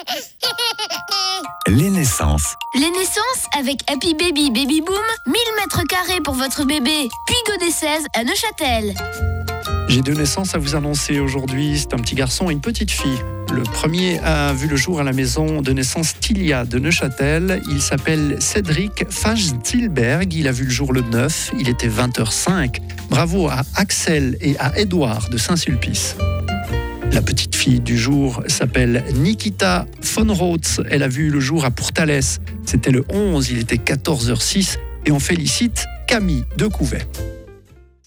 Les naissances. Les naissances avec Happy Baby Baby Boom, 1000 mètres carrés pour votre bébé. Puis Godet 16 à Neuchâtel. J'ai 2 naissances à vous annoncer aujourd'hui. C'est un petit garçon et une petite fille. Le premier a vu le jour à la maison de naissance Tilia de Neuchâtel. Il s'appelle Cédric Fajstilberg. Il a vu le jour le 9. Il était 20h05. Bravo à Axel et à Édouard de Saint-Sulpice. La petite fille du jour s'appelle Nikita von Rotz. Elle a vu le jour à Pourtalès. C'était le 11. Il était 14h06. Et on félicite Camille de Couvet.